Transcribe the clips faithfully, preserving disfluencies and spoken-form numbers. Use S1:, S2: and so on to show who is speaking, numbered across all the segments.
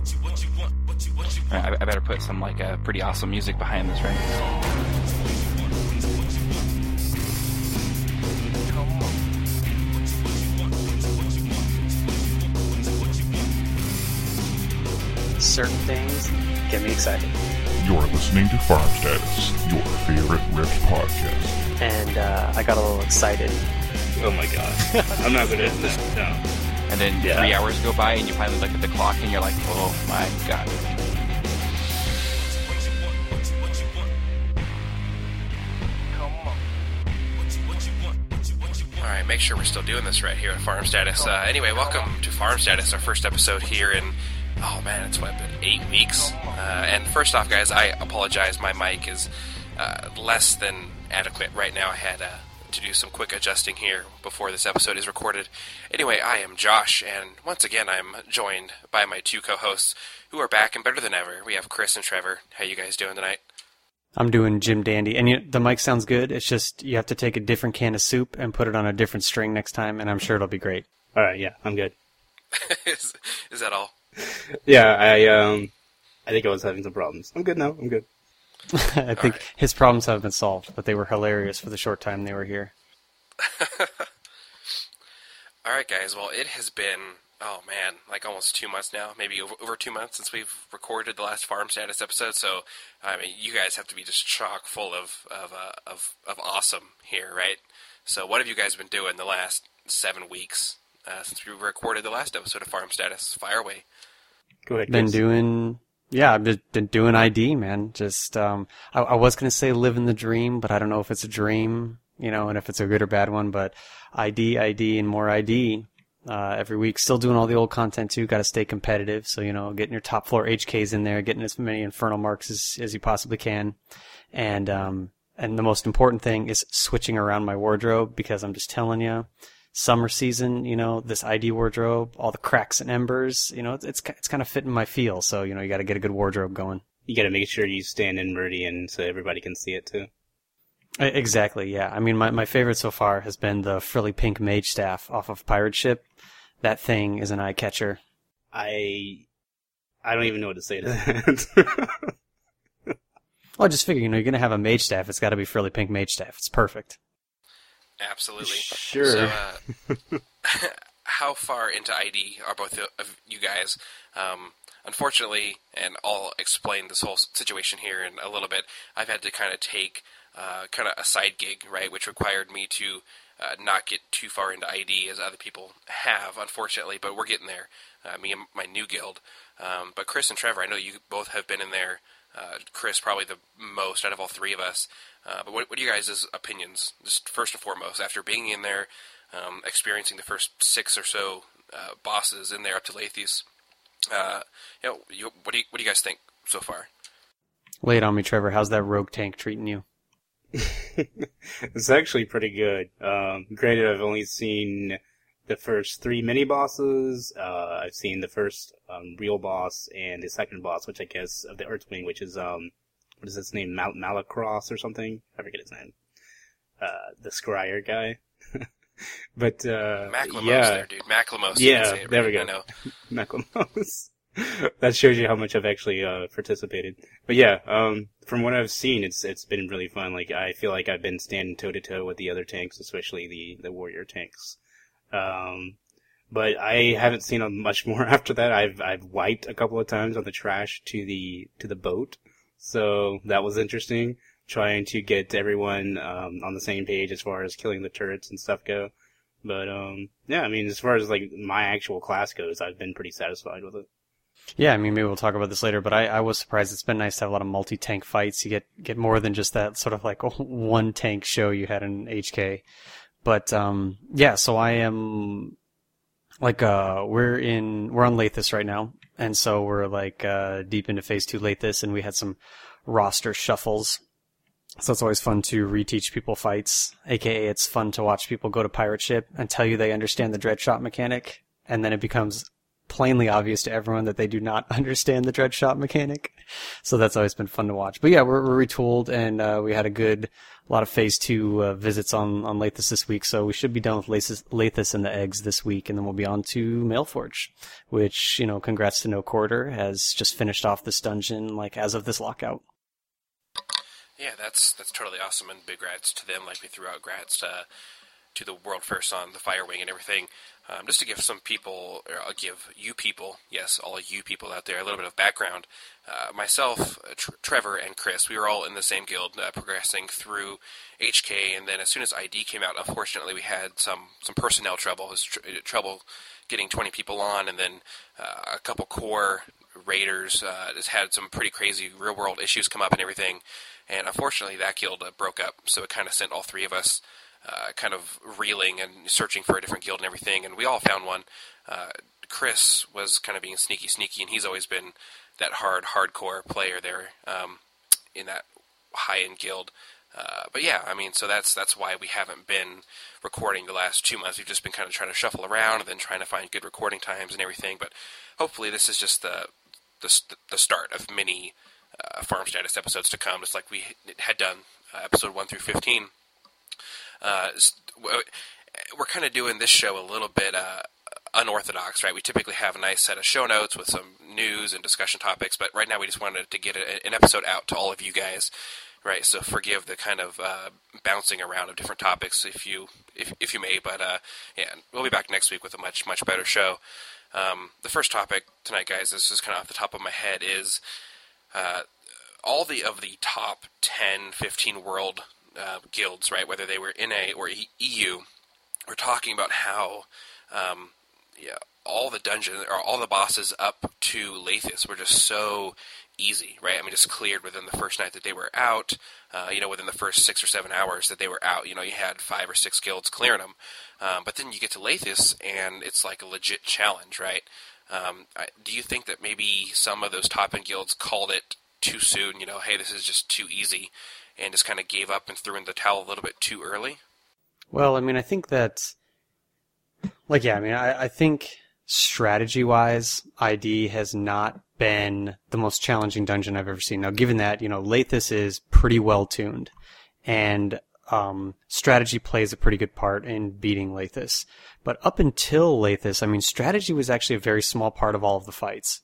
S1: I, I better put some like uh, pretty awesome music behind this, right?
S2: Certain things get me excited.
S3: You're listening to Farm Status, your favorite Rift podcast.
S2: And uh, I got a little excited.
S4: Oh my god. I'm not gonna no, no.
S1: And then
S4: Yeah.
S1: three hours go by and you finally look at the clock and you're like, oh my god.
S5: Alright, make sure we're still doing this right here at Farm Status. Uh, anyway, welcome to Farm Status, our first episode here in, oh man, it's what, been eight weeks? Uh, and first off, guys, I apologize, my mic is uh, less than adequate right now. I had uh, to do some quick adjusting here before this episode is recorded. Anyway, I am Josh, and once again, I'm joined by my two co-hosts, who are back and better than ever. We have Chris and Trevor. How you guys doing tonight?
S2: I'm doing Jim Dandy. And you, the mic sounds good. It's just you have to take a different can of soup and put it on a different string next time, and I'm sure it'll be great.
S4: All right, yeah, I'm good.
S5: is, is that all?
S4: Yeah, I um, I think I was having some problems. I'm good now. I'm good.
S2: I think
S5: right.
S2: his problems have been solved, but they were hilarious for the short time they were here.
S5: All right, guys. Well, it has been, oh man, like almost two months now, maybe over, over two months since we've recorded the last Farm Status episode. So, I mean, you guys have to be just chock full of of uh, of, of awesome here, right? So, what have you guys been doing the last seven weeks uh, since we recorded the last episode of Farm Status? Fire away.
S4: Go ahead,
S2: Been
S4: Chris.
S2: doing, yeah, I've been been doing I D, man. Just, um, I, I was gonna say living the dream, but I don't know if it's a dream, you know, and if it's a good or bad one. But I D, I D, and more I D uh, every week. Still doing all the old content too. Got to stay competitive. So you know, getting your top floor H Ks in there, getting as many infernal marks as as you possibly can, and um, and the most important thing is switching around my wardrobe, because I'm just telling you. Summer season, you know, this I D wardrobe, all the cracks and embers, you know, it's it's, it's kind of fitting my feel. So, you know, you got to get a good wardrobe going.
S4: You got to make sure you stand in meridian so everybody can see it too.
S2: E- Exactly, yeah. I mean, my, my favorite so far has been the frilly pink mage staff off of Pirate Ship. That thing is an eye catcher.
S4: I I don't even know what to say to that.
S2: Well, I just figure, you know, you're going to have a mage staff. It's got to be frilly pink mage staff. It's perfect.
S5: Absolutely.
S4: Sure.
S5: So, uh, how far into I D are both of you guys? Um, unfortunately, and I'll explain this whole situation here in a little bit, I've had to kind of take uh, kind of a side gig, right, which required me to uh, not get too far into I D as other people have, unfortunately, but we're getting there, uh, me and my new guild. Um, but Chris and Trevor, I know you both have been in there. Uh, Chris probably the most out of all three of us. Uh, but what, what are you guys' opinions, just first and foremost, after being in there, um, experiencing the first six or so uh, bosses in there up to Lathes? Uh, you know, you, what do you what do you guys think so far?
S2: Lay it on me, Trevor. How's that rogue tank treating you?
S4: It's actually pretty good. Um, granted, I've only seen the first three mini bosses. Uh, I've seen the first um, real boss and the second boss, which I guess of the Earthwing, which is um, what is his name, Mal- Malacross or something? I forget his name. Uh, the Scryer guy. But uh,
S5: Maclemos
S4: yeah,
S5: there, dude. Maclemos. You
S4: yeah,
S5: can say it
S4: there
S5: right,
S4: we
S5: I
S4: go.
S5: know.
S4: Maclemos. That shows you how much I've actually uh, participated. But yeah, um, from what I've seen, it's it's been really fun. Like I feel like I've been standing toe to toe with the other tanks, especially the the warrior tanks. Um, but I haven't seen a much more after that. I've I've wiped a couple of times on the trash to the to the boat, so that was interesting. Trying to get everyone um, on the same page as far as killing the turrets and stuff go. But um, yeah, I mean, as far as like my actual class goes, I've been pretty satisfied with it.
S2: Yeah, I mean, maybe we'll talk about this later, but I, I was surprised. It's been nice to have a lot of multi-tank fights. You get get more than just that sort of like one tank show you had in H K. But um, yeah, so I am like uh, we're in we're on Lathes right now, and so we're like uh, deep into phase two Lathes, and we had some roster shuffles. So it's always fun to reteach people fights, aka it's fun to watch people go to Pirate Ship and tell you they understand the dread shot mechanic, and then it becomes plainly obvious to everyone that they do not understand the dread shot mechanic. So that's always been fun to watch. But yeah, we're, we're retooled, and uh, we had a good a lot of phase two uh, visits on, on Lathis this week, so we should be done with Lathis, Lathis and the eggs this week, and then we'll be on to Mailforge, which, you know, congrats to No Quarter, has just finished off this dungeon, like, as of this lockout.
S5: Yeah, that's that's totally awesome, and big grats to them, like we threw out grats to, to the World First on the Firewing and everything. Um, just to give some people, or I'll give you people, yes, all you people out there, a little bit of background. Uh, myself, uh, Tr- Trevor, and Chris, we were all in the same guild, uh, progressing through H K, and then as soon as I D came out, unfortunately, we had some, some personnel trouble. It was tr- trouble getting twenty people on, and then uh, a couple core raiders uh, just had some pretty crazy real-world issues come up and everything, and unfortunately, that guild uh, broke up, so it kind of sent all three of us Uh, kind of reeling and searching for a different guild and everything, and we all found one. Uh, Chris was kind of being sneaky, sneaky, and he's always been that hard, hardcore player there um, in that high-end guild. Uh, but yeah, I mean, so that's that's why we haven't been recording the last two months. We've just been kind of trying to shuffle around and then trying to find good recording times and everything. But hopefully, this is just the the, the start of many uh, farm status episodes to come, just like we had done uh, episode one through fifteen. Uh, we're kind of doing this show a little bit uh, unorthodox, right? We typically have a nice set of show notes with some news and discussion topics, but right now we just wanted to get a, an episode out to all of you guys, right? So forgive the kind of uh, bouncing around of different topics, if you if if you may. But uh, yeah, we'll be back next week with a much much better show. Um, the first topic tonight, guys, this is kind of off the top of my head, is uh, all the of the top ten, fifteen world Uh, guilds, right, whether they were N A or E U, we're talking about how um, yeah, all the dungeons, or all the bosses up to Lathis were just so easy, right? I mean, just cleared within the first night that they were out, uh, you know, within the first six or seven hours that they were out. You know, you had five or six guilds clearing them. Um, but then you get to Lathis, and it's like a legit challenge, right? Um, I, do you think that maybe some of those top-end guilds called it too soon, you know, hey, this is just too easy, and just kind of gave up and threw in the towel a little bit too early?
S2: Well, I mean, I think that, like, yeah, I mean, I, I think strategy-wise, I D has not been the most challenging dungeon I've ever seen. Now, given that, you know, Lathis is pretty well-tuned, and um, strategy plays a pretty good part in beating Lathis. But up until Lathis, I mean, strategy was actually a very small part of all of the fights.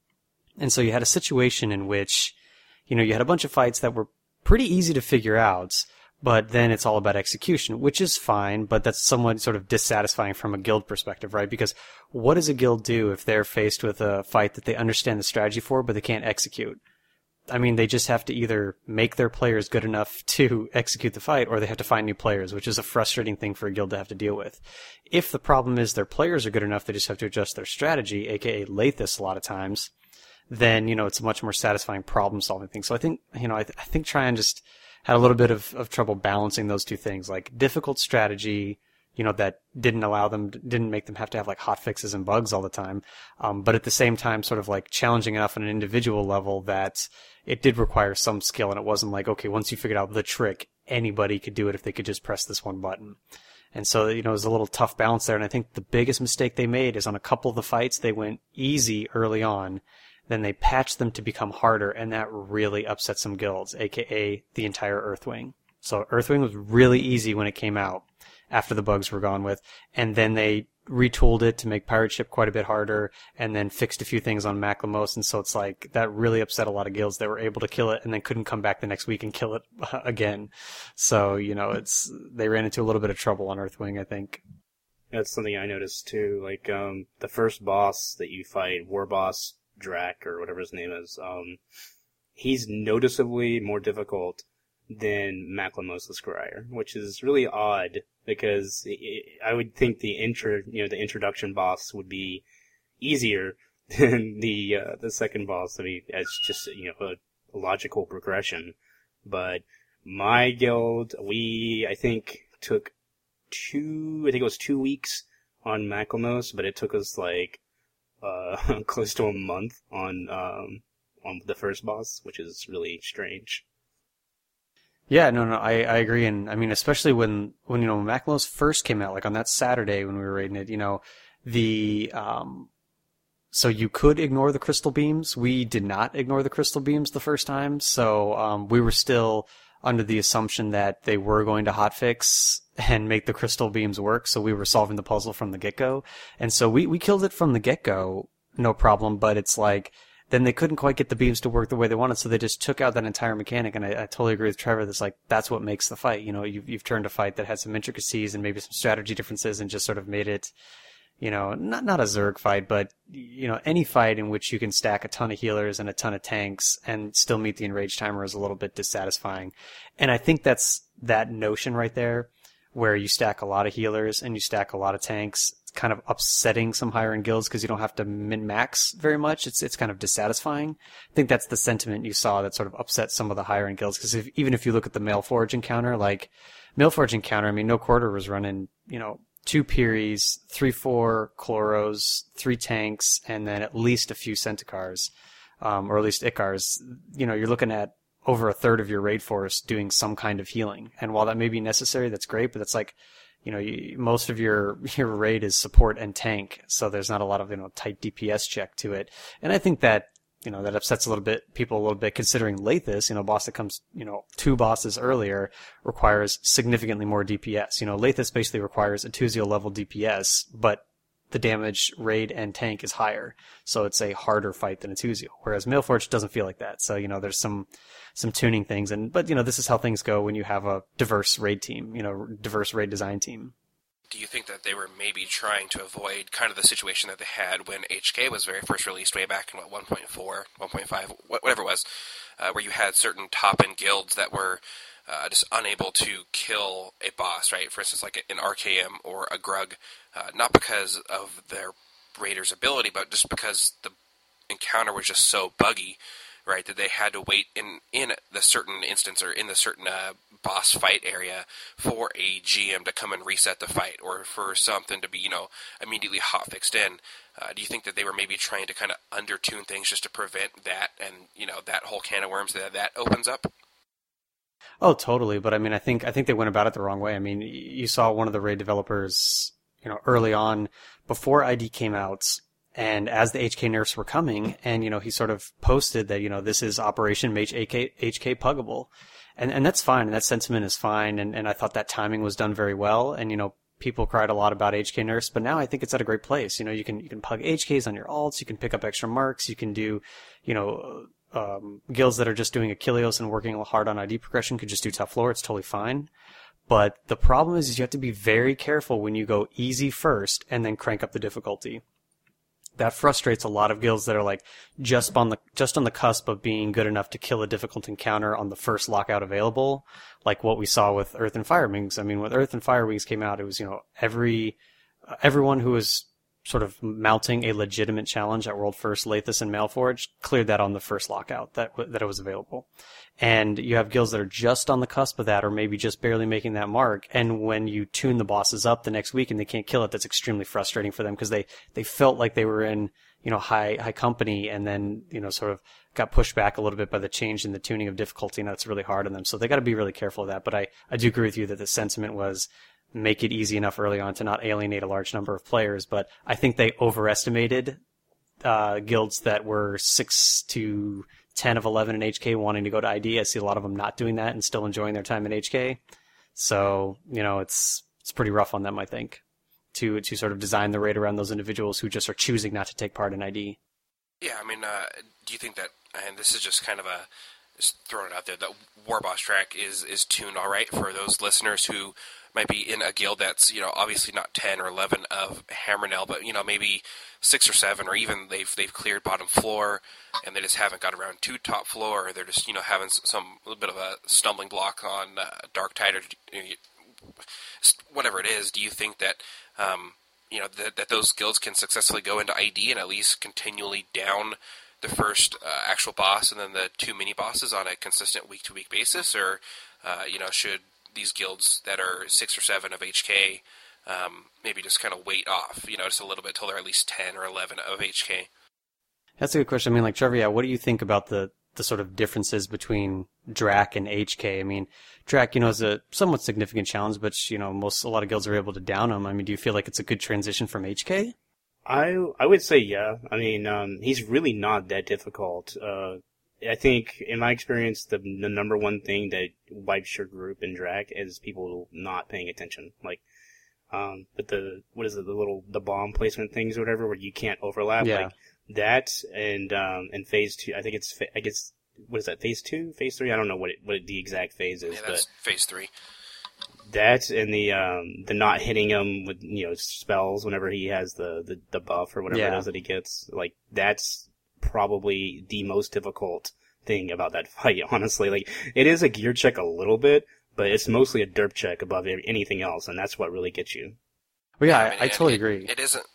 S2: And so you had a situation in which, you know, you had a bunch of fights that were pretty easy to figure out, but then it's all about execution, which is fine, but that's somewhat sort of dissatisfying from a guild perspective, right? Because what does a guild do if they're faced with a fight that they understand the strategy for, but they can't execute? I mean, they just have to either make their players good enough to execute the fight, or they have to find new players, which is a frustrating thing for a guild to have to deal with. If the problem is their players are good enough, they just have to adjust their strategy, aka Lathis a lot of times, then, you know, it's a much more satisfying problem-solving thing. So I think, you know, I, th- I think Tryon just had a little bit of, of trouble balancing those two things, like difficult strategy, you know, that didn't allow them, didn't make them have to have like hot fixes and bugs all the time. Um, but at the same time, sort of like challenging enough on an individual level that it did require some skill, and it wasn't like, okay, once you figured out the trick, anybody could do it if they could just press this one button. And so, you know, it was a little tough balance there. And I think the biggest mistake they made is on a couple of the fights, they went easy early on. Then they patched them to become harder, and that really upset some guilds, aka the entire Earthwing. So Earthwing was really easy when it came out, after the bugs were gone with, and then they retooled it to make Pirate Ship quite a bit harder, and then fixed a few things on Maklamos, and so it's like, that really upset a lot of guilds that were able to kill it, and then couldn't come back the next week and kill it again. So, you know, it's, they ran into a little bit of trouble on Earthwing, I think.
S4: That's something I noticed too, like, um, the first boss that you fight, War Boss Drac, or whatever his name is, um, he's noticeably more difficult than Maklamos the Scryer, which is really odd, because it, I would think the intro, you know, the introduction boss would be easier than the, uh, the second boss. I mean, it's just, you know, a, a logical progression. But my guild, we, I think, took two, I think it was two weeks on Maklamos, but it took us, like, Uh, close to a month on um, on the first boss, which is really strange.
S2: Yeah, no, no, I, I agree, and I mean, especially when, when you know, when Maklamos first came out, like on that Saturday when we were raiding it, you know, the um, so you could ignore the crystal beams. We did not ignore the crystal beams the first time, so um, we were still under the assumption that they were going to hotfix and make the crystal beams work. So we were solving the puzzle from the get-go. And so we, we killed it from the get-go, no problem. But it's like, then they couldn't quite get the beams to work the way they wanted. So they just took out that entire mechanic. And I, I totally agree with Trevor. That's like, that's what makes the fight. You know, you've, you've turned a fight that has some intricacies and maybe some strategy differences and just sort of made it, you know, not, not a Zerg fight, but, you know, any fight in which you can stack a ton of healers and a ton of tanks and still meet the enrage timer is a little bit dissatisfying. And I think that's that notion right there, where you stack a lot of healers and you stack a lot of tanks. It's kind of upsetting some higher end guilds because you don't have to min-max very much. It's it's kind of dissatisfying. I think that's the sentiment you saw that sort of upset some of the higher end guilds. Because if, even if you look at the Mailforge encounter, like Mailforge encounter, I mean, No Quarter was running, you know, two Piris, three, four Chloros, three tanks, and then at least a few Centaurs, um, or at least Icars. You know, you're looking at over a third of your raid force doing some kind of healing. And while that may be necessary, that's great, but it's like, you know, you, most of your, your raid is support and tank, so there's not a lot of, you know, tight D P S check to it. And I think that, you know, that upsets a little bit, people a little bit, considering Lathis, you know, boss that comes, you know, two bosses earlier, requires significantly more D P S. You know, Lathis basically requires a Tuzio level D P S, but the damage, raid, and tank is higher. So it's a harder fight than a Tuzio. Whereas Mailforge doesn't feel like that. So, you know, there's some, some tuning things. And, but, you know, this is how things go when you have a diverse raid team, you know, diverse raid design team.
S5: Do you think that they were maybe trying to avoid kind of the situation that they had when H K was very first released way back in, what, one point four, one point five, whatever it was, uh, where you had certain top-end guilds that were uh, just unable to kill a boss, right? For instance, like an R K M or a Grug, uh, not because of their raider's ability, but just because the encounter was just so buggy, right, that they had to wait in, in the certain instance or in the certain uh, boss fight area for a G M to come and reset the fight, or for something to be, you know, immediately hotfixed in. Uh, do you think that they were maybe trying to kind of undertune things just to prevent that and, you know, that whole can of worms that that opens up?
S2: Oh, totally. But I mean, I think I think they went about it the wrong way. I mean, you saw one of the raid developers, you know, early on, before I D came out, and as the H K nerfs were coming, and, you know, he sort of posted that, you know, this is Operation Make H K, H K Puggable. And and that's fine, and that sentiment is fine, and, and I thought that timing was done very well, and, you know, people cried a lot about H K nerfs, but now I think it's at a great place. You know, you can you can pug H Ks on your alts, you can pick up extra marks, you can do, you know, um, guilds that are just doing Achilleos and working hard on I D progression could just do tough lore, it's totally fine. But the problem is, is you have to be very careful when you go easy first and then crank up the difficulty. That frustrates a lot of guilds that are like just on the just on the cusp of being good enough to kill a difficult encounter on the first lockout available, like what we saw with Earth and Fire Wings. I mean, when Earth and Fire Wings came out, it was, you know, every uh, everyone who was sort of mounting a legitimate challenge at World First, Lathis and Mailforge cleared that on the first lockout that that it was available. And you have guilds that are just on the cusp of that, or maybe just barely making that mark. And when you tune the bosses up the next week and they can't kill it, that's extremely frustrating for them, because they, they felt like they were in, you know, high, high company, and then, you know, sort of got pushed back a little bit by the change in the tuning of difficulty, and that's really hard on them. So they got to be really careful of that. But I, I do agree with you that the sentiment was make it easy enough early on to not alienate a large number of players. But I think they overestimated, uh, guilds that were six to ten of eleven in H K wanting to go to I D. I see a lot of them not doing that and still enjoying their time in H K. So, you know, it's it's pretty rough on them, I think, to to sort of design the raid around those individuals who just are choosing not to take part in I D.
S5: Yeah, I mean, uh, do you think that, and this is just kind of a, just throwing it out there, that Warboss track is, is tuned all right for those listeners who might be in a guild that's, you know, obviously not ten or eleven of Hammernail, but, you know, maybe six or seven, or even they've they've cleared bottom floor and they just haven't got around to top floor, or they're just, you know, having some little bit of a stumbling block on uh, Dark Tide, or, you know, whatever it is. Do you think that, um, you know, that, that those guilds can successfully go into I D and at least continually down the first uh, actual boss and then the two mini bosses on a consistent week to week basis, or uh, you know, should these guilds that are six or seven of H K um, maybe just kind of wait off, you know, just a little bit till they're at least ten or eleven of H K?
S2: That's a good question. I mean, like, Trevor, yeah, what do you think about the, the sort of differences between Drac and H K? I mean, Drac, you know, is a somewhat significant challenge, but, you know, most, a lot of guilds are able to down him. I mean, do you feel like it's a good transition from H K?
S4: I I would say yeah. I mean, um, he's really not that difficult. Uh, I think, in my experience, the the number one thing that wipes your group in Drac is people not paying attention. Like, um, but the what is it, the little the bomb placement things or whatever, where you can't overlap.
S2: Yeah.
S4: Like that, and um, and phase two. I think it's I guess what is that? Phase two, phase three? I don't know what it, what the exact phase is.
S5: Yeah, that's
S4: but
S5: phase three.
S4: that and the um the not hitting him with you know spells whenever he has the the, the buff or whatever
S2: Yeah.
S4: it is that he gets. Like that's probably the most difficult thing about that fight, honestly. Like, it is a gear check a little bit, but it's mostly a derp check above anything else, and that's what really gets you.
S2: Well, yeah,
S5: I
S2: I,
S5: mean,
S2: I
S5: and
S2: totally
S5: it,
S2: agree.
S5: It isn't.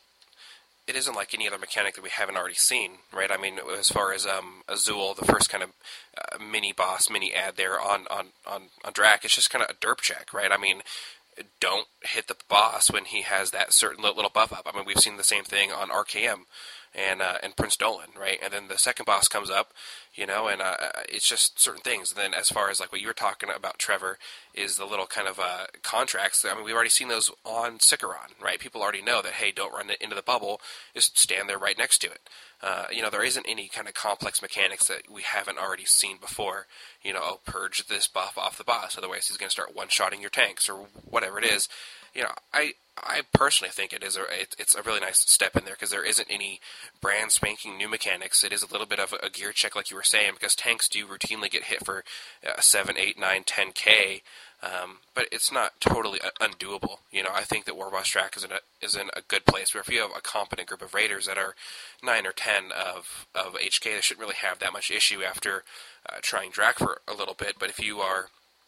S5: It isn't like any other mechanic that we haven't already seen, right? I mean, as far as um, Azul, the first kind of uh, mini boss, mini ad there on on on on Drac, it's just kind of a derp check, right? I mean, don't hit the boss when he has that certain little buff up. I mean, we've seen the same thing on R K M and uh, and Prince Dolan, right? And then the second boss comes up, you know, and uh, it's just certain things. And then as far as like what you were talking about, Trevor, is the little kind of uh, contracts. I mean, we've already seen those on Sikaron, right? People already know that, hey, don't run it into the bubble, just stand there right next to it. Uh, you know, there isn't any kind of complex mechanics that we haven't already seen before. You know, oh, purge this buff off the boss, otherwise he's going to start one-shotting your tanks or whatever it is. You know, I I personally think it is a it, it's a really nice step in there because there isn't any brand spanking new mechanics. It is a little bit of a, a gear check, like you were saying, because tanks do routinely get hit for uh, seven, eight, nine, ten k. Um, but it's not totally undoable. You know, I think that Warboss Drac is in a is in a good place where if you have a competent group of raiders that are nine or ten of of H K, they shouldn't really have that much issue after uh, trying Drac for a little bit. But if you are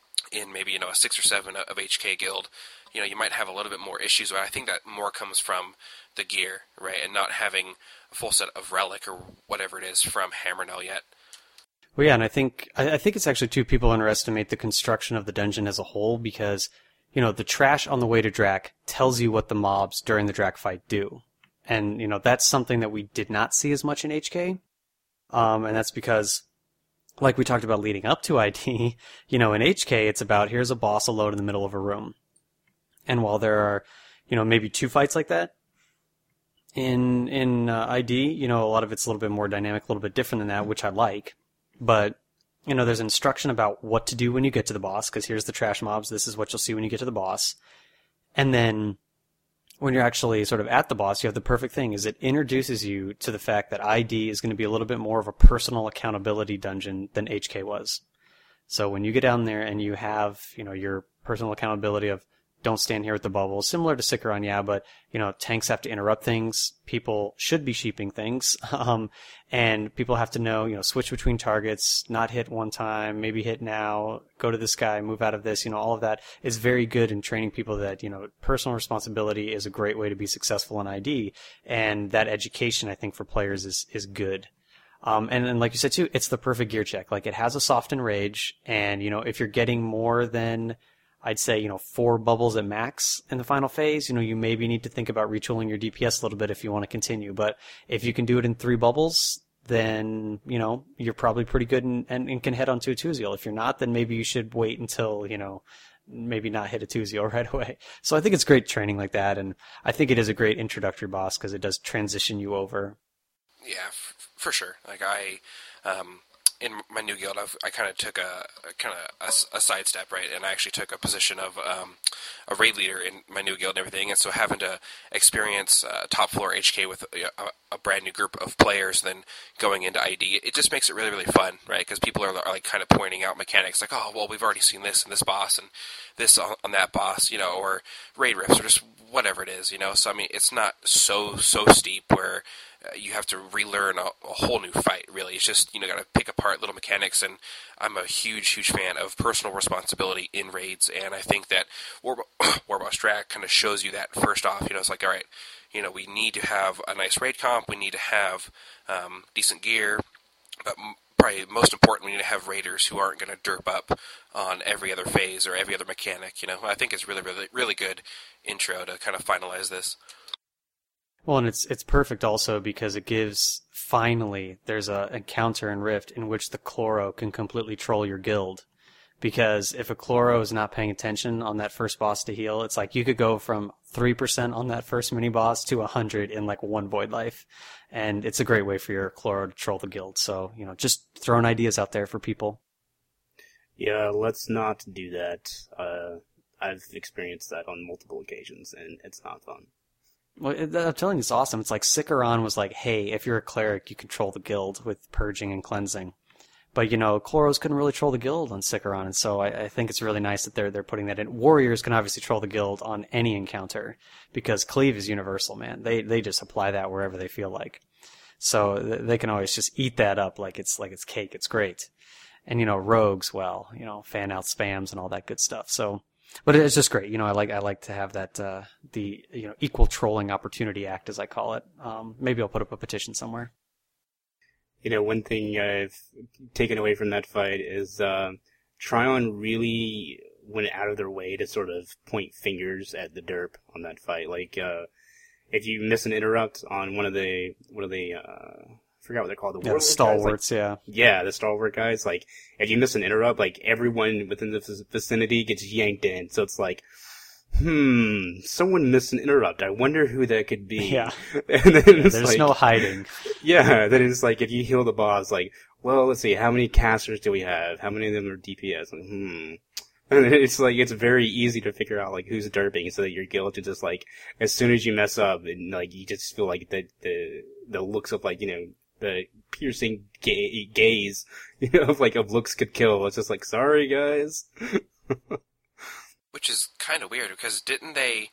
S5: in maybe you know a six or seven of H K guild, you know you might have a little bit more issues. But I think that more comes from the gear, right, and not having a full set of relic or whatever it is from Hammernell yet.
S2: Well, yeah, and I think I, I think it's actually too people underestimate the construction of the dungeon as a whole because, you know, the trash on the way to Drac tells you what the mobs during the Drac fight do, and you know that's something that we did not see as much in H K, um, and that's because, like we talked about leading up to I D, you know, in H K it's about here's a boss alone in the middle of a room, and while there are, you know, maybe two fights like that. In in uh, I D, you know, a lot of it's a little bit more dynamic, a little bit different than that, which I like. But, you know, there's instruction about what to do when you get to the boss, because here's the trash mobs, this is what you'll see when you get to the boss. And then, when you're actually sort of at the boss, you have the perfect thing, is it introduces you to the fact that I D is going to be a little bit more of a personal accountability dungeon than H K was. So when you get down there and you have, you know, your personal accountability of, don't stand here with the bubble, similar to Sikaron, yeah, but, you know, tanks have to interrupt things, people should be sheeping things, um, and people have to know, you know, switch between targets, not hit one time, maybe hit now, go to this guy, move out of this, you know, all of that is very good in training people that, you know, personal responsibility is a great way to be successful in I D, and that education, I think, for players is, is good. Um, and, and like you said too, it's the perfect gear check. Like, it has a soften rage, and, you know, if you're getting more than, I'd say, you know, four bubbles at max in the final phase, you know, you maybe need to think about retooling your D P S a little bit if you want to continue. But if you can do it in three bubbles, then, you know, you're probably pretty good and, and, and can head on to a Tuziel. If you're not, then maybe you should wait until, you know, maybe not hit a Tuziel right away. So I think it's great training like that, and I think it is a great introductory boss because it does transition you over.
S5: Yeah, f- for sure. Like, I... Um in my new guild, I've, I kind of took a, a kind of a, a sidestep, right? And I actually took a position of um, a raid leader in my new guild and everything. And so having to experience uh, top floor H K with a, a brand new group of players, then going into I D, it just makes it really, really fun, right? Because people are, are like kind of pointing out mechanics, like, oh, well, we've already seen this in this boss and this on, on that boss, you know, or raid riffs or just whatever it is, you know. So I mean, it's not so so steep where Uh, you have to relearn a, a whole new fight, really. It's just, you know, got to pick apart little mechanics, and I'm a huge, huge fan of personal responsibility in raids, and I think that War, Warboss Drac kind of shows you that first off. You know, it's like, all right, you know, we need to have a nice raid comp, we need to have um, decent gear, but m- probably most important, we need to have raiders who aren't going to derp up on every other phase or every other mechanic, you know. I think it's really, really, really good intro to kind of finalize this.
S2: Well, and it's it's perfect also because it gives, finally, there's a encounter in Rift in which the Chloro can completely troll your guild. Because if a Chloro is not paying attention on that first boss to heal, it's like you could go from three percent on that first mini-boss to one hundred in like one Void Life. And it's a great way for your Chloro to troll the guild. So, you know, just throwing ideas out there for people.
S4: Yeah, let's not do that. Uh, I've experienced that on multiple occasions, and it's not fun.
S2: Well, it, I'm telling you, it's awesome. It's like Sikaron was like, hey, if you're a cleric, you control the guild with purging and cleansing. But, you know, Chloros couldn't really troll the guild on Sikaron, and so I, I think it's really nice that they're they're putting that in. Warriors can obviously troll the guild on any encounter, because Cleave is universal, man. They they just apply that wherever they feel like. So th- they can always just eat that up like it's like it's cake. It's great. And, you know, rogues, well, you know, fan out spams and all that good stuff. So, but it's just great. You know, I like I like to have that, uh, the, you know, equal trolling opportunity act, as I call it. Um, maybe I'll put up a petition somewhere.
S4: You know, one thing I've taken away from that fight is uh, Tryon really went out of their way to sort of point fingers at the derp on that fight. Like, uh, if you miss an interrupt on one of the, what are they, uh, I forgot what they're called. The,
S2: yeah, the stalwarts,
S4: like,
S2: yeah.
S4: Yeah, the stalwart guys. Like, if you miss an interrupt, like, everyone within the vicinity gets yanked in. So it's like, hmm, someone missed an interrupt. I wonder who that could be.
S2: Yeah.
S4: And then
S2: yeah
S4: it's
S2: there's
S4: like,
S2: no hiding.
S4: Yeah, then it's like, if you heal the boss, like, well, let's see, how many casters do we have? How many of them are D P S? Like, hmm. And it's like, it's very easy to figure out, like, who's derping, so that your guild is just like, as soon as you mess up, and, like, you just feel like the, the, the looks of, like, you know, the piercing ga- gaze, you know, of, like, of looks could kill. It's just like, sorry, guys.
S5: Which is kind of weird, because didn't they,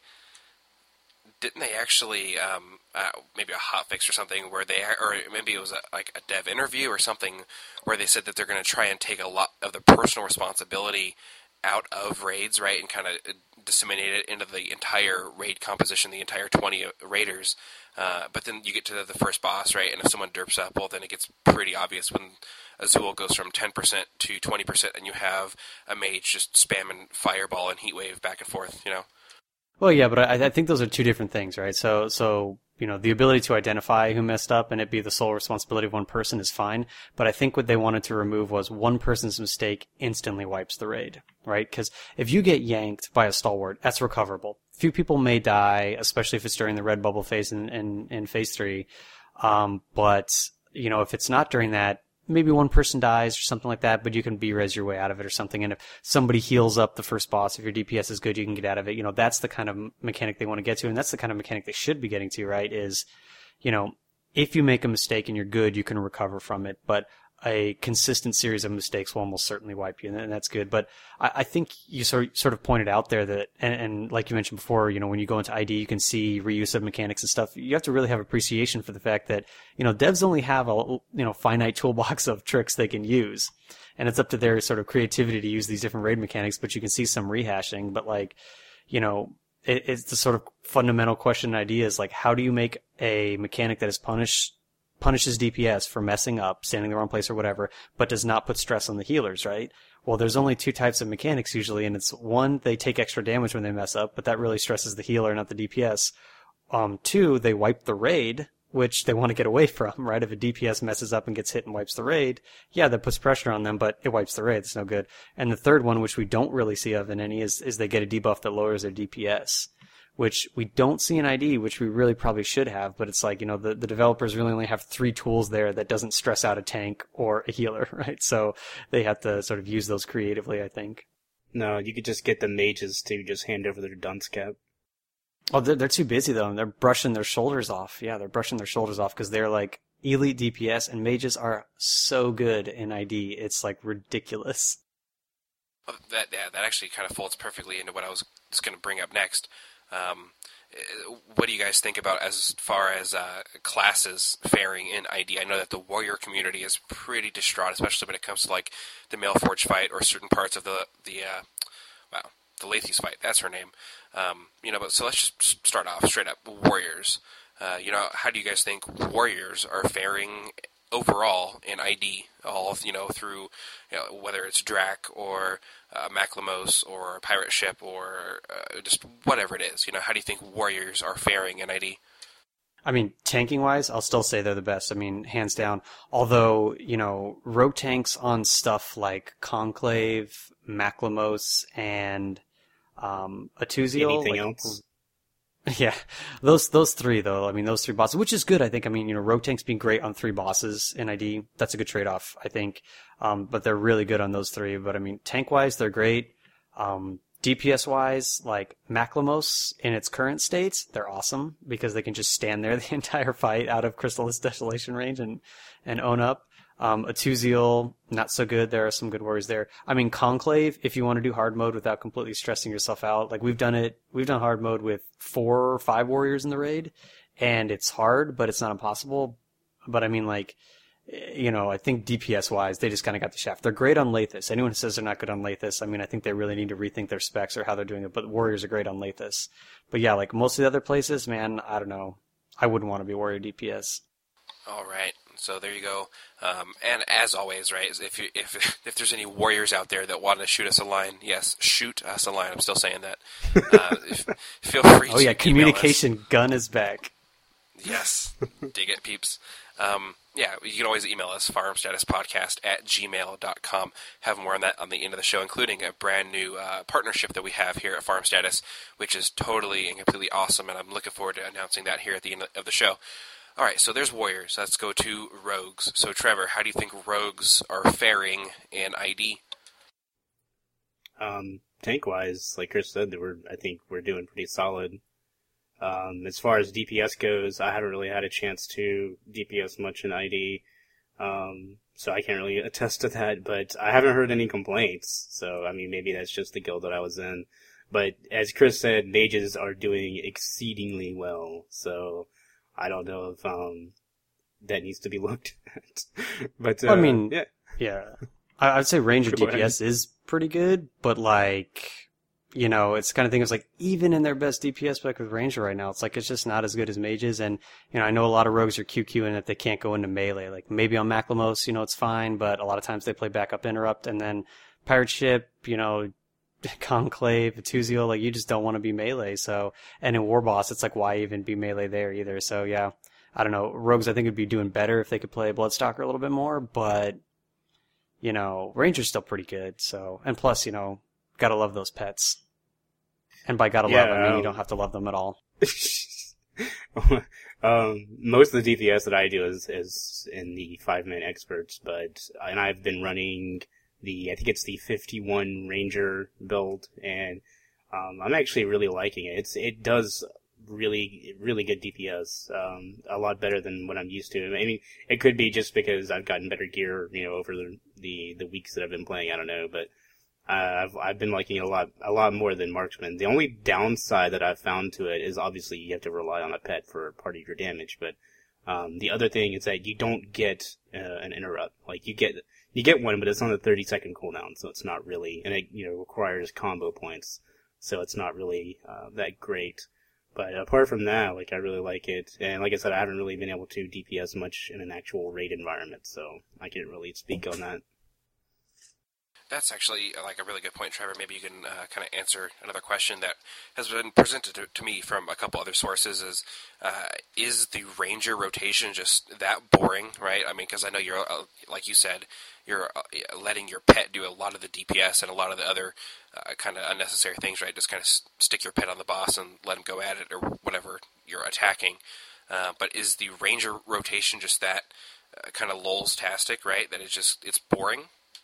S5: didn't they actually, um, uh, maybe a hotfix or something, where they, or maybe it was a, like a dev interview or something, where they said that they're going to try and take a lot of the personal responsibility out of raids, right, and kind of disseminate it into the entire raid composition, the entire twenty raiders. Uh, but then you get to the, the first boss, right, and if someone derps up, well, then it gets pretty obvious when Azul goes from ten percent to twenty percent, and you have a mage just spamming Fireball and Heatwave back and forth, you know?
S2: Well, yeah, but I, I think those are two different things, right? So, so you know, the ability to identify who messed up and it be the sole responsibility of one person is fine. But I think what they wanted to remove was one person's mistake instantly wipes the raid, right? Because if you get yanked by a stalwart, that's recoverable. Few people may die, especially if it's during the red bubble phase in, in, in phase three. Um, but, you know, if it's not during that, maybe one person dies or something like that, but you can B-res your way out of it or something. And if somebody heals up the first boss, if your D P S is good, you can get out of it. You know, that's the kind of mechanic they want to get to, and that's the kind of mechanic they should be getting to, right? Is, you know, if you make a mistake and you're good, you can recover from it, but a consistent series of mistakes will almost certainly wipe you, and that's good. But I, I think you sort sort of pointed out there that, and, and like you mentioned before, you know, when you go into I D, you can see reuse of mechanics and stuff. You have to really have appreciation for the fact that, you know, devs only have a, you know, finite toolbox of tricks they can use, and it's up to their sort of creativity to use these different raid mechanics. But you can see some rehashing. But like, you know, it, it's the sort of fundamental question and idea is like, how do you make a mechanic that is punished? punishes D P S for messing up, standing in the wrong place or whatever, but does not put stress on the healers, right? Well, there's only two types of mechanics usually, and it's one, they take extra damage when they mess up, but that really stresses the healer, not the D P S. Um, two, they wipe the raid, which they want to get away from, right? If a D P S messes up and gets hit and wipes the raid, yeah, that puts pressure on them, but it wipes the raid. It's no good. And the third one, which we don't really see of in any, is, is they get a debuff that lowers their D P S, which we don't see in I D, which we really probably should have, but it's like, you know, the, the developers really only have three tools there that doesn't stress out a tank or a healer, right? So they have to sort of use those creatively, I think.
S4: No, you could just get the mages to just hand over their dunce cap.
S2: Oh, they're, they're too busy though, and they're brushing their shoulders off. Yeah, they're brushing their shoulders off because they're like elite D P S, and mages are so good in I D. It's like ridiculous.
S5: Well, that, yeah, that actually kind of folds perfectly into what I was just going to bring up next. Um, what do you guys think about as far as uh, classes faring in I D? I know that the warrior community is pretty distraught, especially when it comes to like the Mailforge fight or certain parts of the the uh, wow the Lathes fight. That's her name. Um, you know, but so let's just start off straight up warriors. Uh, you know, how do you guys think warriors are faring overall in I D? All you know through you know, whether it's Drac or uh, Maclemos or Pirate Ship or uh, just whatever it is. You know, how do you think warriors are faring in I D?
S2: I mean, tanking wise, I'll still say they're the best. I mean, hands down. Although, you know, rogue tanks on stuff like Conclave, Maklamos and um, Atuziel.
S4: Anything
S2: like,
S4: else?
S2: Yeah, those those three though. I mean, those three bosses, which is good. I think. I mean, you know, Rogue Tank's been great on three bosses in I D. That's a good trade off, I think. Um, but they're really good on those three. But I mean, tank wise, they're great. Um, D P S wise, like Maklamos in its current state, they're awesome because they can just stand there the entire fight out of Chrysalis Desolation range and and own up. Um, Atuziel, not so good. There are some good warriors there. I mean, Conclave, if you want to do hard mode without completely stressing yourself out, like we've done it, we've done hard mode with four or five warriors in the raid, and it's hard, but it's not impossible. But I mean, like, you know, I think D P S wise, they just kind of got the shaft. They're great on Lathis. Anyone who says they're not good on Lathis, I mean, I think they really need to rethink their specs or how they're doing it, but warriors are great on Lathis. But yeah, like most of the other places, man, I don't know. I wouldn't want to be warrior D P S.
S5: All right, so there you go. Um, and as always, right, if you, if if there's any warriors out there that want to shoot us a line, yes, shoot us a line. I'm still saying that. Uh, if, feel free.
S2: Oh
S5: to
S2: yeah, communication
S5: email us.
S2: gun is back.
S5: Yes, dig it, peeps. Um, yeah, you can always email us, farmstatuspodcast at gmail dot com. Have more on that on the end of the show, including a brand new uh, partnership that we have here at Farm Status, which is totally and completely awesome, and I'm looking forward to announcing that here at the end of the show. All right, so there's warriors. Let's go to rogues. So, Trevor, how do you think rogues are faring in I D?
S4: Um, tank-wise, like Chris said, that we're I think we're doing pretty solid. Um, as far as D P S goes, I haven't really had a chance to D P S much in I D, um, so I can't really attest to that, but I haven't heard any complaints, so, I mean, maybe that's just the guild that I was in. But, as Chris said, mages are doing exceedingly well, so I don't know if, um, that needs to be looked at. But, uh,
S2: I mean,
S4: yeah.
S2: yeah. I, I'd say Ranger
S4: Go
S2: D P S is pretty good, but like, you know, it's the kind of thing. It's like even in their best D P S spec with Ranger right now, it's like it's just not as good as mages. And you know, I know a lot of rogues are Q Qing that they can't go into melee. Like maybe on Maklamos, you know, it's fine, but a lot of times they play backup interrupt, and then Pirate Ship, you know, Conclave, Atuziel, like you just don't want to be melee. So, and in War Boss, it's like why even be melee there either? So yeah, I don't know. Rogues I think would be doing better if they could play Bloodstalker a little bit more, but you know, Ranger's still pretty good. So, and plus, you know, gotta love those pets. And by gotta
S4: Yeah,
S2: love, I mean
S4: um,
S2: you don't have to love them at all.
S4: um, most of the D P S that I do is, is in the five-man experts, but, and I've been running the, I think it's the fifty-one Ranger build, and, um, I'm actually really liking it. It's, it does really, really good D P S, um, a lot better than what I'm used to. I mean, it could be just because I've gotten better gear, you know, over the, the, the weeks that I've been playing, I don't know, but, Uh, I've I've been liking it a lot a lot more than Marksman. The only downside that I've found to it is obviously you have to rely on a pet for part of your damage. But um, the other thing is that you don't get uh, an interrupt. Like you get you get one, but it's on a thirty second cooldown, so it's not really, and it you know requires combo points, so it's not really uh, that great. But apart from that, like I really like it, and like I said, I haven't really been able to D P S much in an actual raid environment, so I can't really speak on that.
S5: That's actually uh, like a really good point, Trevor. Maybe you can uh, kind of answer another question that has been presented to, to me from a couple other sources. Is uh, is the Ranger rotation just that boring, right? I mean, because I know you're, uh, like you said, you're uh, letting your pet do a lot of the D P S and a lot of the other uh, kind of unnecessary things, right? Just kind of s- stick your pet on the boss and let him go at it or whatever you're attacking. Uh, but is the Ranger rotation just that uh, kind of lulz-tastic, right? That it's just it's boring?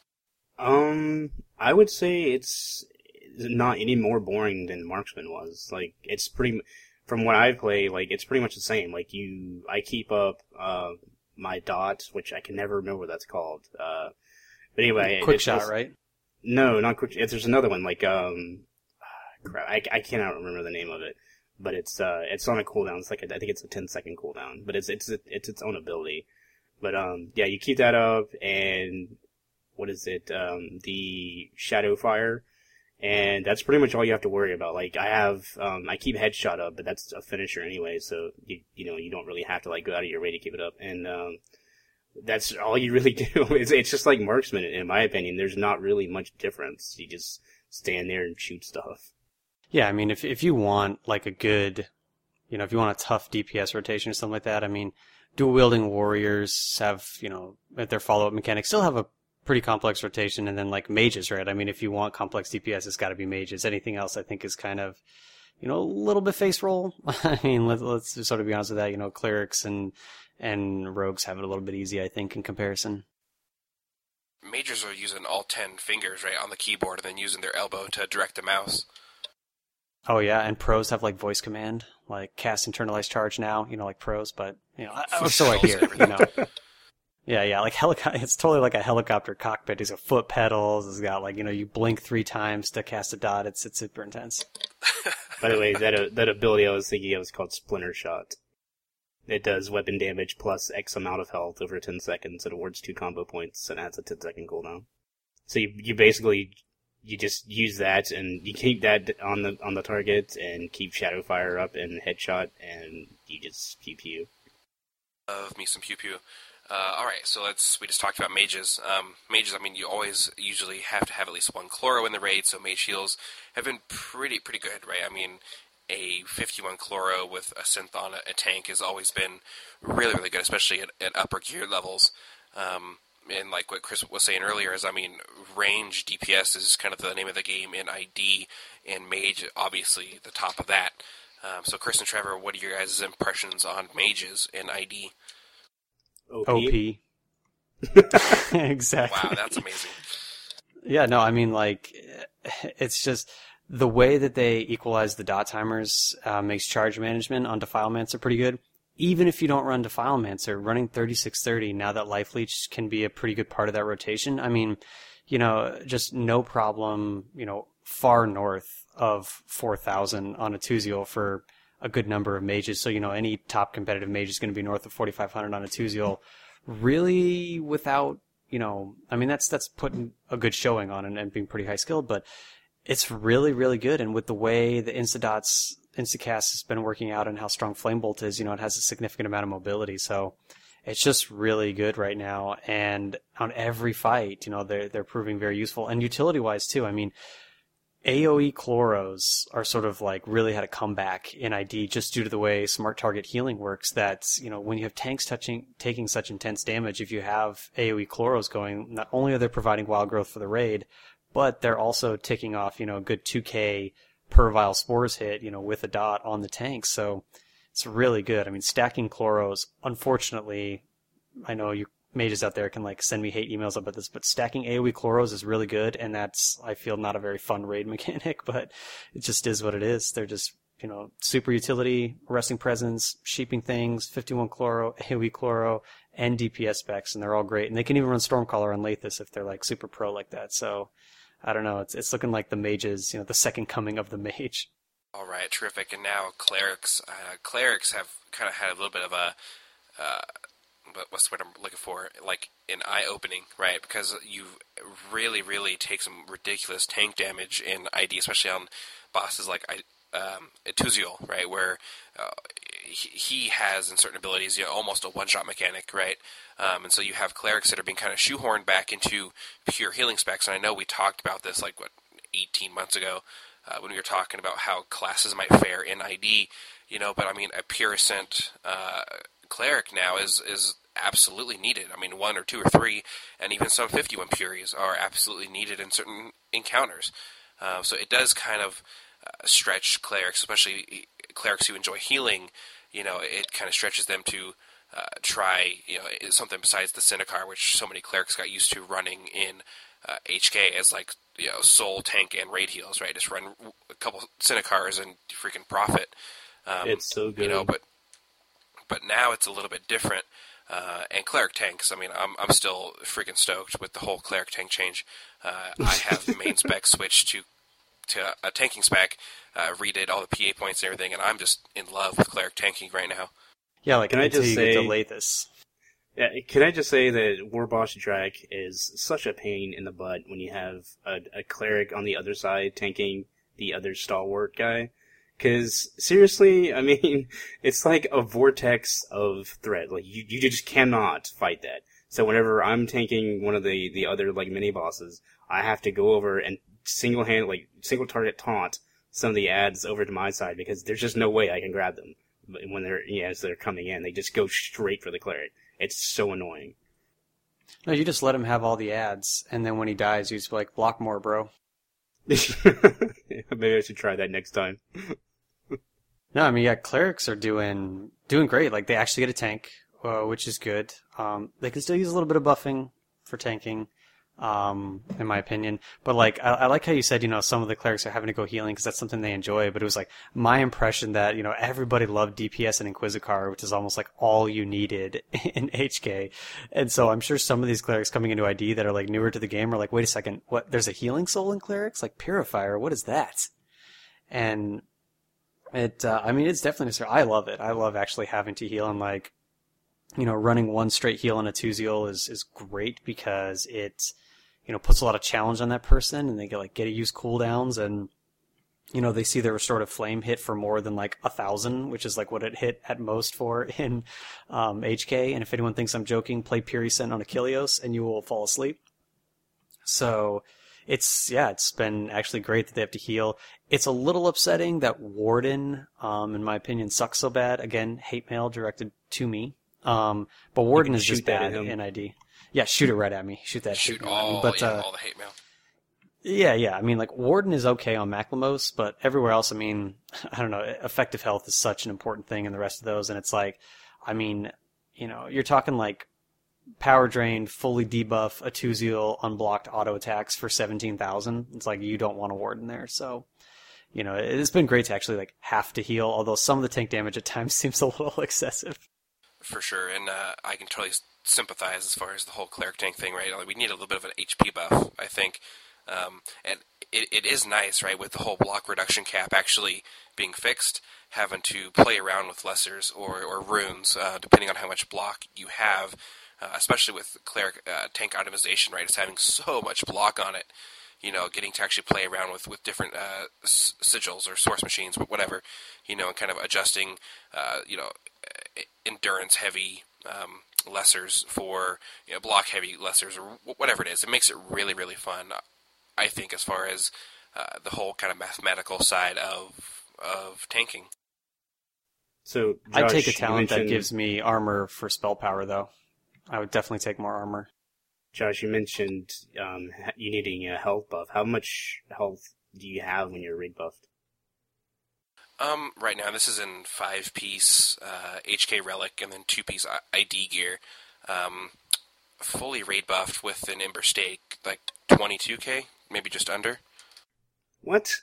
S4: Um, I would say it's not any more boring than Marksman was. Like, it's pretty, from what I play, like, it's pretty much the same. Like, you, I keep up, uh, my dot, which I can never remember what that's called. Uh, but anyway.
S2: Quick
S4: it's,
S2: shot,
S4: it's,
S2: right?
S4: No, not quick, it's, there's another one, like, um, crap, I, I cannot remember the name of it. But it's, uh, it's on a cooldown. It's like, a, I think it's a ten second cooldown. But it's, it's, it's its own ability. But, um, yeah, you keep that up, and what is it, um, the Shadow Fire, and that's pretty much all you have to worry about. Like, I have, um, I keep Headshot up, but that's a finisher anyway, so, you, you know, you don't really have to, like, go out of your way to keep it up, and, um, that's all you really do. It's, it's just like Marksman, in my opinion. There's not really much difference. You just stand there and shoot stuff.
S2: Yeah, I mean, if if you want, like, a good, you know, if you want a tough D P S rotation or something like that, I mean, dual-wielding warriors have, you know, at their follow-up mechanics, still have a pretty complex rotation, and then like mages, right? I mean, if you want complex D P S, it's got to be mages. Anything else, I think, is kind of, you know, a little bit face roll. I mean, let's, let's just sort of be honest with that. You know, clerics and and rogues have it a little bit easy, I think, in comparison.
S5: Mages are using all ten fingers, right, on the keyboard, and then using their elbow to direct the mouse.
S2: Oh yeah, and pros have like voice command, like cast internalized charge now, you know, like pros, but you know, I, I'm still right here, you know. Yeah, yeah, like helico- it's totally like a helicopter cockpit. He's got foot pedals. It's got like, you know, you blink three times to cast a dot. It's it's super intense.
S4: By the way, that uh, that ability I was thinking of is called Splinter Shot. It does weapon damage plus X amount of health over ten seconds. It awards two combo points and adds a ten second cooldown. So you you basically you just use that and you keep that on the on the target and keep Shadowfire up and Headshot and you just pew pew.
S5: Love me some pew pew. Uh, all right, so let's. We just talked about mages. Um, mages, I mean, you always usually have to have at least one chloro in the raid, so mage heals have been pretty pretty good, right? I mean, a fifty-one chloro with a synth on a, a tank has always been really really good, especially at, at upper gear levels. Um, and like what Chris was saying earlier is, I mean, range D P S is kind of the name of the game in I D, and mage obviously the top of that. Um, so, Chris and Trevor, what are your guys' impressions on mages in I D?
S4: O P.
S2: O P. Exactly.
S5: Wow, that's amazing.
S2: Yeah, no, I mean, like, it's just the way that they equalize the dot timers uh, makes charge management on Defilemancer pretty good. Even if you don't run Defilemancer, running thirty-six thirty, now that Life Leech can be a pretty good part of that rotation. I mean, you know, just no problem, you know, far north of four thousand on a Tuziel for a good number of mages. So, you know, any top competitive mage is going to be north of forty-five hundred on a Tuziel. Really without, you know, I mean, that's that's putting a good showing on and, and being pretty high skilled, but it's really, really good. And with the way the Instadots, Instacast has been working out and how strong Flame Bolt is, you know, it has a significant amount of mobility. So it's just really good right now. And on every fight, you know, they're, they're proving very useful. And utility-wise, too, I mean, AoE chloros are sort of like really had a comeback in I D just due to the way smart target healing works. That's, you know, when you have tanks touching, taking such intense damage, if you have AoE chloros going, not only are they providing wild growth for the raid, but they're also ticking off, you know, a good two K per vial spores hit, you know, with a dot on the tank. So it's really good. I mean, stacking chloros, unfortunately, I know you mages out there can like send me hate emails about this, but stacking AoE chloros is really good, and that's, I feel, not a very fun raid mechanic, but it just is what it is. They're just, you know, super utility, arresting presence, sheeping things, fifty-one chloro, AoE chloro, and D P S specs, and they're all great. And they can even run Stormcaller on Lathis if they're like super pro like that. So I don't know, it's it's looking like the mages, you know, the second coming of the mage.
S5: All right, terrific. And now clerics. Uh, clerics have kind of had a little bit of a uh, but what's the word I'm looking for? Like an eye-opening, right? Because you really, really take some ridiculous tank damage in I D, especially on bosses like um, Tuziel, right? Where uh, he, he has, in certain abilities, you know, almost a one-shot mechanic, right? Um, and so you have clerics that are being kind of shoehorned back into pure healing specs. And I know we talked about this, like, what, eighteen months ago, uh, when we were talking about how classes might fare in I D, you know, but I mean, a pure ascent uh, cleric now is is absolutely needed. I mean, one or two or three, and even some fifty-one Puries are absolutely needed in certain encounters. Uh, so it does kind of uh, stretch clerics, especially clerics who enjoy healing. You know, it kind of stretches them to uh, try, you know, something besides the Syndicar, which so many clerics got used to running in uh, H K as like, you know, soul, tank, and raid heals, right? Just run a couple Syndicars and freaking profit. Um,
S4: it's so good.
S5: You know, but but now it's a little bit different. Uh, and cleric tanks, I mean, I'm I'm still freaking stoked with the whole cleric tank change. Uh, I have the main spec switched to to a tanking spec, uh, redid all the P A points and everything, and I'm just in love with cleric tanking right now.
S2: Yeah, like,
S4: can I just say,
S2: delay this?
S4: Yeah, can I just say that Warboss Drek is such a pain in the butt when you have a, a cleric on the other side tanking the other stalwart guy. Because, seriously, I mean, it's like a vortex of threat. Like, you, you just cannot fight that. So whenever I'm tanking one of the, the other, like, mini-bosses, I have to go over and single-hand, like, single-target taunt some of the ads over to my side, because there's just no way I can grab them when they're, yeah, as they're coming in. They just go straight for the cleric. It's so annoying.
S2: No, you just let him have all the ads, and then when he dies, you just be like, block more, bro.
S4: Maybe I should try that next time.
S2: No, I mean, yeah, clerics are doing doing great. Like, they actually get a tank, uh, which is good. Um, they can still use a little bit of buffing for tanking, um, in my opinion. But, like, I, I like how you said, you know, some of the clerics are having to go healing because that's something they enjoy. But it was, like, my impression that, you know, everybody loved D P S and Inquisicar, which is almost, like, all you needed in H K. And so I'm sure some of these clerics coming into I D that are, like, newer to the game are like, wait a second, what? There's a healing soul in clerics? Like, Purifier, what is that? And... It, uh, I mean, it's definitely necessary. I love it. I love actually having to heal, and like, you know, running one straight heal on a two zeal is, is great because it, you know, puts a lot of challenge on that person, and they get like get to use cooldowns, and you know, they see their restorative flame hit for more than like a thousand, which is like what it hit at most for in um, H K. And if anyone thinks I'm joking, play Puricent on Achilleos, and you will fall asleep. So. It's, yeah, it's been actually great that they have to heal. It's a little upsetting that Warden, um, in my opinion, sucks so bad. Again, hate mail directed to me. Um, but Warden is just bad in I D. Yeah, shoot it right at me. Shoot that
S5: Shoot
S2: hate
S5: all,
S2: mail. But,
S5: yeah,
S2: uh,
S5: all the hate mail.
S2: Yeah, yeah. I mean, like, Warden is okay on Maklamos, but everywhere else, I mean, I don't know, effective health is such an important thing in the rest of those. And it's like, I mean, you know, you're talking like, power drain, fully debuff, a two zeal, unblocked auto attacks for seventeen thousand. It's like you don't want a Warden there. So, you know, it's been great to actually like have to heal, although some of the tank damage at times seems a little excessive.
S5: For sure, and uh, I can totally sympathize as far as the whole cleric tank thing, right? Like, we need a little bit of an H P buff, I think. Um, and it, it is nice, right, with the whole block reduction cap actually being fixed, having to play around with lessers or, or runes, uh, depending on how much block you have. Uh, especially with cleric uh, tank itemization, right? It's having so much block on it, you know, getting to actually play around with, with different uh, s- sigils or source machines, whatever, you know, and kind of adjusting, uh, you know, endurance-heavy um, lessers for, you know, block-heavy lessers or whatever it is. It makes it really, really fun, I think, as far as uh, the whole kind of mathematical side of of tanking.
S4: So, Josh,
S2: I'd take a talent
S4: mentioned...
S2: that gives me armor for spell power, though. I would definitely take more armor.
S4: Josh, you mentioned um, you needing a health buff. How much health do you have when you're raid buffed?
S5: Um, right now, this is in five-piece uh, H K Relic and then two-piece I D gear. Um, fully raid buffed with an Ember Stake, like twenty-two K, maybe just under.
S4: What?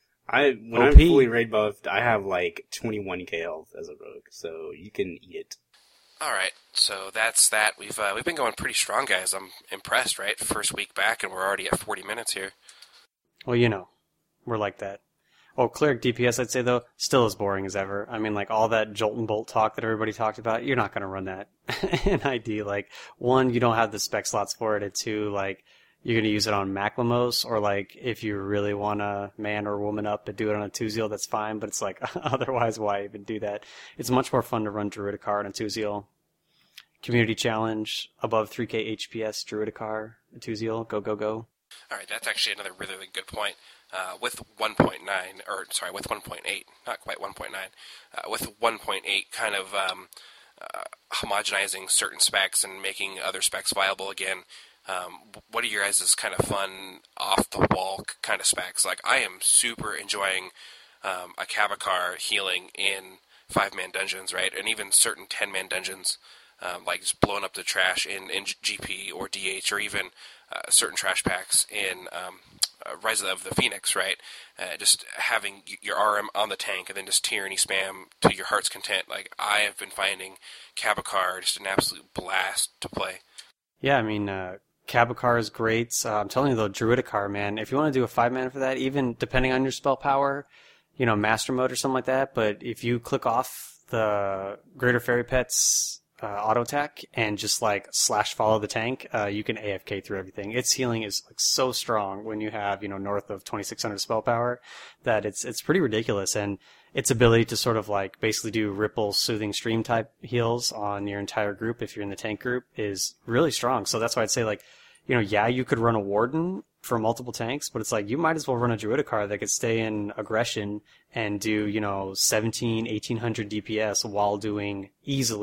S4: I When
S2: O P.
S4: I'm fully raid buffed, I have like twenty-one K health as a rogue, so you can eat it.
S5: All right, so that's that. We've uh, we've been going pretty strong, guys. I'm impressed, right? First week back, and we're already at forty minutes here.
S2: Well, you know, we're like that. Oh, cleric D P S, I'd say, though, still as boring as ever. I mean, like, all that jolt and bolt talk that everybody talked about, you're not going to run that in I D. Like, one, you don't have the spec slots for it, and two, like, you're going to use it on Maklamos, or, like, if you really want to man or woman up and do it on a two zeal, that's fine, but it's like, otherwise, why even do that? It's much more fun to run Druidicar on a two zeal. Community challenge, above three K H P S, Druidicar, a two zeal, go, go, go.
S5: All right, that's actually another really, really good point. Uh, with one point nine, or sorry, with one point eight, not quite one point nine, uh, with one point eight kind of um, uh, homogenizing certain specs and making other specs viable again, um, what are your guys' kind of fun, off-the-wall kind of specs? Like, I am super enjoying um, a Kabakar healing in five-man dungeons, right, and even certain ten-man dungeons, um, like just blowing up the trash in, in G P or D H, or even uh, certain trash packs in um, uh, Rise of the Phoenix, right? Uh, just having your R M on the tank and then just tyranny spam to your heart's content. Like, I have been finding Kabakar just an absolute blast to play.
S2: Yeah, I mean, uh, Kabakar is great. Uh, I'm telling you, though, Druidicar, man, if you want to do a five-man for that, even depending on your spell power, you know, Master Mode or something like that, but if you click off the Greater Fairy Pets uh, auto attack and just, like, slash follow the tank, uh, you can A F K through everything. Its healing is, like, so strong when you have, you know, north of twenty-six hundred spell power that it's it's pretty ridiculous. And its ability to sort of, like, basically do Ripple Soothing Stream type heals on your entire group if you're in the tank group is really strong. So that's why I'd say, like, you know, yeah, you could run a Warden for multiple tanks, but it's like you might as well run a Druidicar that could stay in aggression and do, you know, seventeen, eighteen hundred D P S while doing easily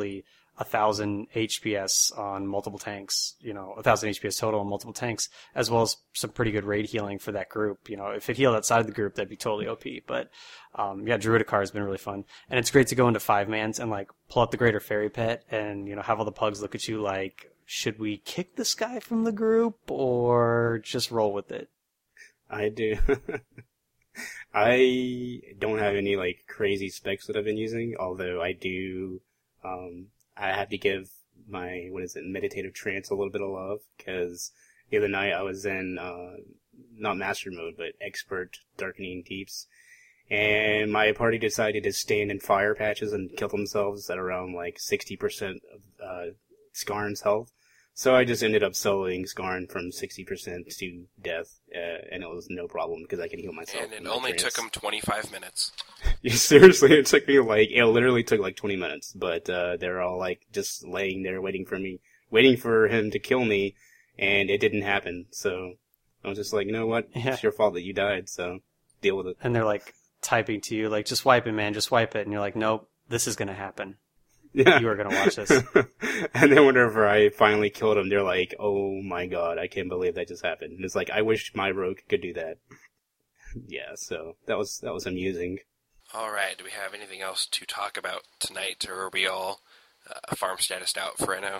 S2: a thousand H P S on multiple tanks, you know, a thousand H P S total on multiple tanks, as well as some pretty good raid healing for that group. You know, if it healed outside of the group, that'd be totally O P. But, um, yeah, Druidicar has been really fun. And it's great to go into five mans and, like, pull out the Greater Fairy Pet and, you know, have all the pugs look at you like, should we kick this guy from the group or just roll with it?
S4: I do. I don't have any, like, crazy specs that I've been using, although I do, um, I have to give my, what is it, meditative trance a little bit of love, because the other night I was in, uh, not master mode, but expert darkening deeps, and my party decided to stand in fire patches and kill themselves at around, like, sixty percent of, uh, Skarn's health. So I just ended up soloing Skarn from sixty percent to death, uh, and it was no problem because I can heal myself.
S5: And it only took him twenty-five minutes.
S4: Yeah, seriously, it took me like, it literally took like twenty minutes, but uh, they're all like just laying there waiting for me, waiting for him to kill me, and it didn't happen. So I was just like, you know what?
S2: Yeah.
S4: It's your fault that you died, so deal with it.
S2: And they're like typing to you, like, just wipe it, man, just wipe it. And you're like, nope, this is going to happen.
S4: Yeah.
S2: You are going to watch this.
S4: And then whenever I finally killed him, they're like, oh my god, I can't believe that just happened. And it's like, I wish my rogue could do that. Yeah, so that was that was amusing.
S5: Alright, do we have anything else to talk about tonight, or are we all uh, farm statused out for right now?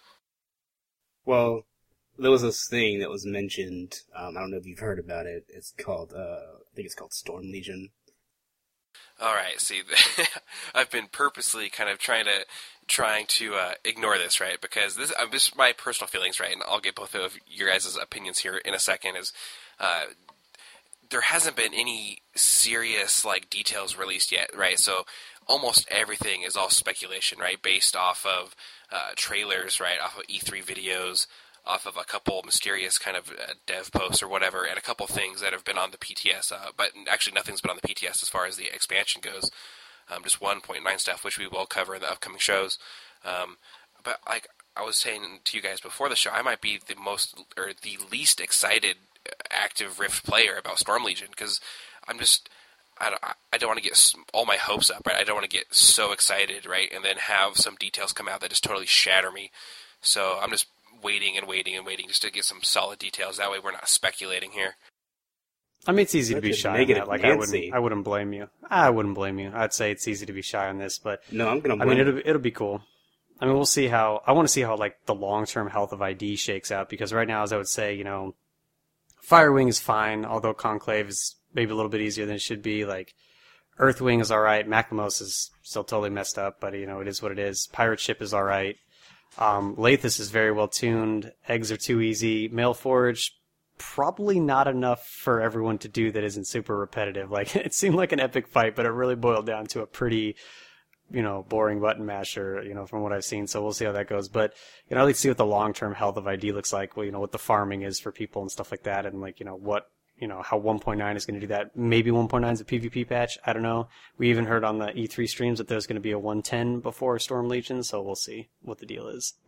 S4: Well, there was this thing that was mentioned, um, I don't know if you've heard about it, it's called, uh, I think it's called Storm Legion.
S5: Alright, see, I've been purposely kind of trying to trying to uh, ignore this, right? Because this, uh, this is my personal feelings, right? And I'll get both of your guys' opinions here in a second. Is uh, there hasn't been any serious like details released yet, right? So almost everything is all speculation, right? Based off of uh, trailers, right? Off of E three videos, off of a couple mysterious kind of uh, dev posts or whatever, and a couple things that have been on the P T S, uh, but actually nothing's been on the P T S as far as the expansion goes. Um, just one point nine stuff, which we will cover in the upcoming shows. Um, but like I was saying to you guys before the show, I might be the most or the least excited active Rift player about Storm Legion, because I'm just I don't, I don't want to get all my hopes up, right? I don't want to get so excited, right, and then have some details come out that just totally shatter me. So I'm just waiting and waiting and waiting just to get some solid details. That way we're not speculating here.
S2: I mean, it's easy to be
S4: Such a
S2: shy on
S4: negative
S2: that. Like, I wouldn't,
S4: Nancy.
S2: I wouldn't blame you. I wouldn't blame you. I'd say it's easy to be shy on this, but
S4: No, I'm gonna
S2: I
S4: blame
S2: mean, it'll it'll be cool. I mean, we'll see how. I want to see how like the long term health of I D shakes out, because right now, as I would say, you know, Firewing is fine, although Conclave is maybe a little bit easier than it should be. Like, Earthwing is all right. Macamos is still totally messed up, but you know, it is what it is. Pirate Ship is all right. Um, Lathis is very well tuned. Eggs are too easy. Mailforge, probably not enough for everyone to do that isn't super repetitive. Like, it seemed like an epic fight, but it really boiled down to a pretty, you know, boring button masher, you know, from what I've seen. So we'll see how that goes. But, you know, let's see what the long-term health of I D looks like. Well, you know, what the farming is for people and stuff like that. And, like, you know, what, you know, how one point nine is going to do that. Maybe one point nine is a PvP patch. I don't know. We even heard on the E three streams that there's going to be a one ten before Storm Legion. So we'll see what the deal is.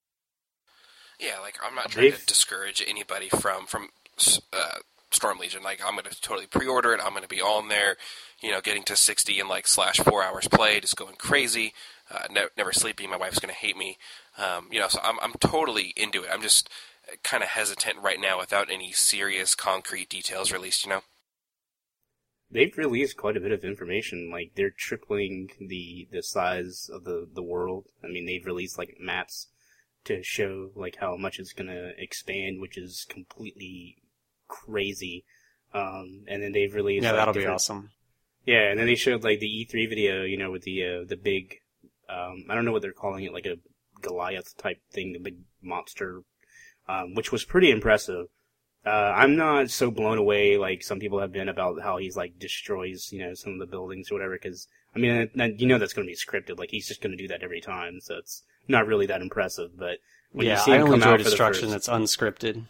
S5: Yeah, like, I'm not trying
S4: They've-
S5: to discourage anybody from, from uh, Storm Legion. Like, I'm going to totally pre-order it. I'm going to be on there, you know, getting to sixty in, like, slash four hours play, just going crazy, uh, ne- never sleeping. My wife's going to hate me. Um, you know, so I'm, I'm totally into it. I'm just kind of hesitant right now without any serious, concrete details released, you know?
S4: They've released quite a bit of information. Like, they're tripling the, the size of the, the world. I mean, they've released, like, maps to show, like, how much it's gonna expand, which is completely crazy. Um, and then they've released...
S2: Yeah,
S4: like,
S2: that'll be
S4: different-
S2: awesome.
S4: Yeah, and then they showed, like, the E three video, you know, with the, uh, the big, um, I don't know what they're calling it, like a Goliath type thing, the big monster, um, which was pretty impressive. Uh, I'm not so blown away like some people have been about how he's like destroys, you know, some of the buildings or whatever, because, I mean, you know that's going to be scripted, like he's just going to do that every time, so it's not really that impressive, but when
S2: Yeah,
S4: you see
S2: I
S4: him
S2: only
S4: come
S2: enjoy
S4: out for the
S2: destruction
S4: first...
S2: that's unscripted.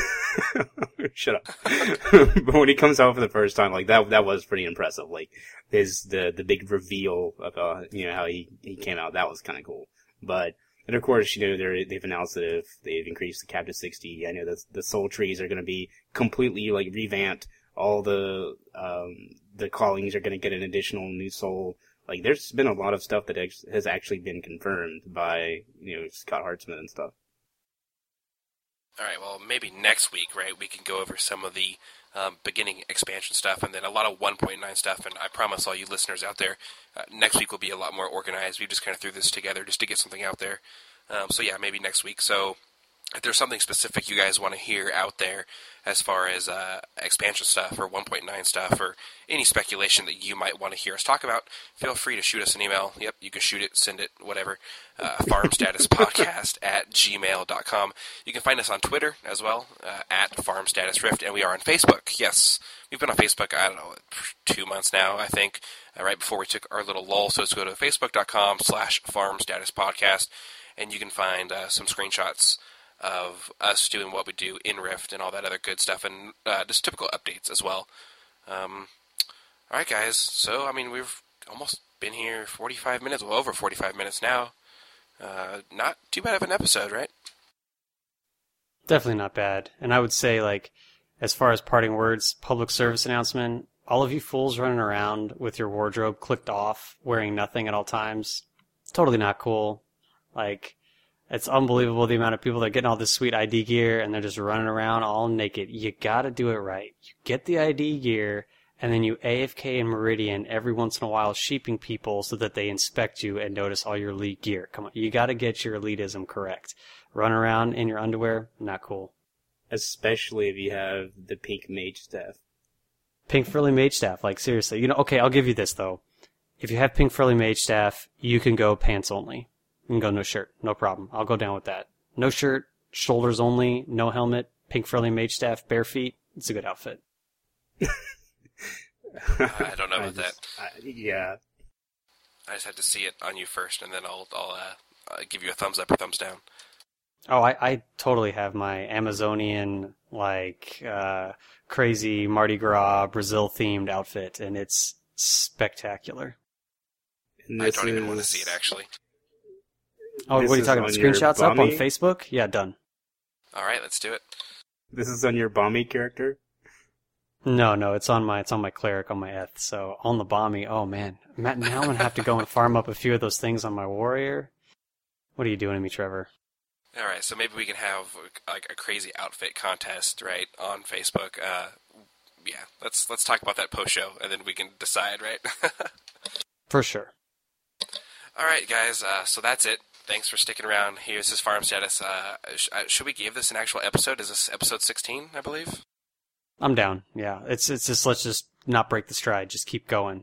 S4: Shut up. But when he comes out for the first time, like that, that was pretty impressive. Like his, the, the big reveal of, uh, you know, how he, he came out, that was kind of cool. But, and of course, you know, they're, they've announced that if they've increased the cap to sixty, I know that the soul trees are going to be completely, like, revamped. All the, um, the callings are going to get an additional new soul. Like, there's been a lot of stuff that ex- has actually been confirmed by, you know, Scott Hartzman and stuff.
S5: All right, well, maybe next week, right, we can go over some of the um, beginning expansion stuff and then a lot of one point nine stuff. And I promise all you listeners out there, uh, next week will be a lot more organized. We just kind of threw this together just to get something out there. Um, so, yeah, maybe next week. So if there's something specific you guys want to hear out there as far as uh, expansion stuff or one point nine stuff or any speculation that you might want to hear us talk about, feel free to shoot us an email. Yep, you can shoot it, send it, whatever. Uh, farmstatuspodcast at gmail dot com. You can find us on Twitter as well, uh, at farmstatusrift, and we are on Facebook. Yes, we've been on Facebook, I don't know, two months now, I think, uh, right before we took our little lull. So let's go to facebook.com slash farmstatuspodcast, and you can find uh, some screenshots of us doing what we do in Rift and all that other good stuff, and uh, just typical updates as well. Um, all right, guys. So, I mean, we've almost been here forty-five minutes, well, over forty-five minutes now. Uh, not too bad of an episode, right?
S2: Definitely not bad. And I would say, like, as far as parting words, public service announcement, all of you fools running around with your wardrobe clicked off, wearing nothing at all times, totally not cool. Like, it's unbelievable the amount of people that are getting all this sweet I D gear and they're just running around all naked. You gotta do it right. You get the I D gear, and then you A F K in Meridian every once in a while, sheeping people so that they inspect you and notice all your elite gear. Come on, you gotta get your elitism correct. Run around in your underwear, not cool.
S4: Especially if you have the pink mage staff.
S2: Pink frilly mage staff, like seriously. You know, okay, I'll give you this though. If you have pink frilly mage staff, you can go pants only. You can go no shirt, no problem. I'll go down with that. No shirt, shoulders only, no helmet, pink frilly mage staff, bare feet. It's a good outfit.
S5: I don't know about
S4: I just,
S5: that.
S4: I, yeah.
S5: I just had to see it on you first, and then I'll I'll uh, uh, give you a thumbs up or thumbs down.
S2: Oh, I, I totally have my Amazonian, like, uh, crazy Mardi Gras Brazil-themed outfit, and it's spectacular.
S4: And
S5: I don't even
S4: is...
S5: want to see it, actually.
S2: Oh,
S4: This
S2: what are you
S4: is
S2: talking about?
S4: on your
S2: Screenshots up on
S4: Bommy?
S2: Facebook? Yeah, done.
S5: All right, let's do it.
S4: This is on your Bommy character?
S2: No, no, it's on my it's on my cleric on my eth. So on the Bommy, oh man, Matt, now I'm gonna have to go and farm up a few of those things on my warrior. What are you doing to me, Trevor?
S5: All right, so maybe we can have like a crazy outfit contest, right, on Facebook. Uh, yeah, let's let's talk about that post show, and then we can decide, right?
S2: For sure.
S5: All right, guys. Uh, so that's it. Thanks for sticking around. Here's his farm status. Uh, sh- uh, should we give this an actual episode? Is this episode sixteen, I believe?
S2: I'm down. Yeah, it's it's just let's just not break the stride. Just keep going.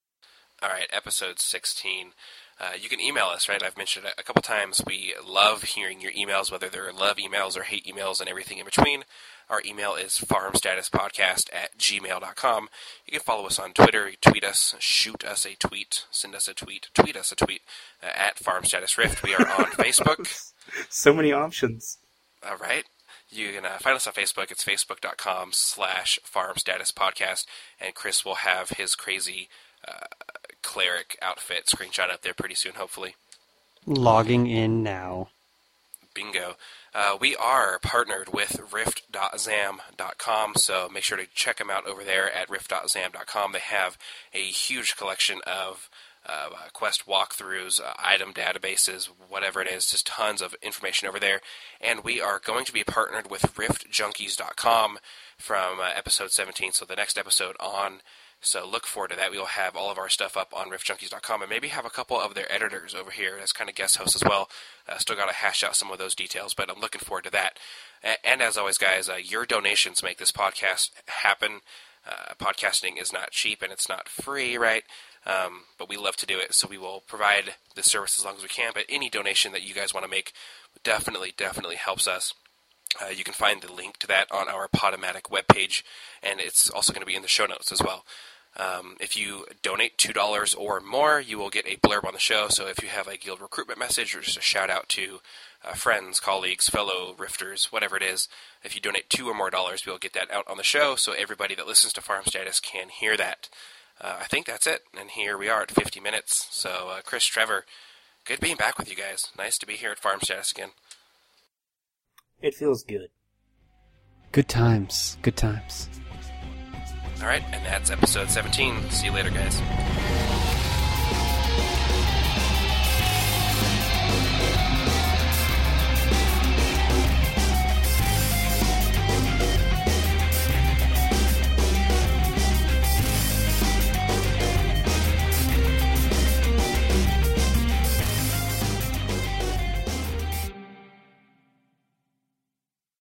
S5: All right, episode sixteen. Uh, you can email us, right? I've mentioned it a couple times. We love hearing your emails, whether they're love emails or hate emails and everything in between. Our email is farmstatuspodcast at gmail dot com. You can follow us on Twitter, tweet us, shoot us a tweet, send us a tweet, tweet us a tweet uh, at farmstatusrift. We are on Facebook.
S4: So many options.
S5: All right. You can uh, find us on Facebook. It's facebook.com slash farmstatuspodcast. And Chris will have his crazy uh, cleric outfit screenshot up there pretty soon, hopefully.
S2: Logging in now.
S5: Bingo. Uh, we are partnered with rift dot zam dot com, so make sure to check them out over there at rift dot zam dot com. They have a huge collection of uh, quest walkthroughs, uh, item databases, whatever it is, just tons of information over there. And we are going to be partnered with rift junkies dot com from uh, episode seventeen, so the next episode on. So look forward to that. We will have all of our stuff up on rift junkies dot com and maybe have a couple of their editors over here as kind of guest hosts as well. Uh, still got to hash out some of those details, but I'm looking forward to that. And, and as always, guys, uh, your donations make this podcast happen. Uh, podcasting is not cheap and it's not free, right? Um, but we love to do it, so we will provide the service as long as we can. But any donation that you guys want to make definitely, definitely helps us. Uh, you can find the link to that on our Podomatic webpage, and it's also going to be in the show notes as well. Um, if you donate two dollars or more, you will get a blurb on the show. So if you have a guild recruitment message or just a shout-out to uh, friends, colleagues, fellow rifters, whatever it is, if you donate two or more dollars, we'll get that out on the show so everybody that listens to Farm Status can hear that. Uh, I think that's it, and here we are at fifty minutes. So, uh, Chris, Trevor, good being back with you guys. Nice to be here at Farm Status again.
S4: It feels good.
S2: Good times. Good times.
S5: All right, and that's episode seventeen. See you later, guys.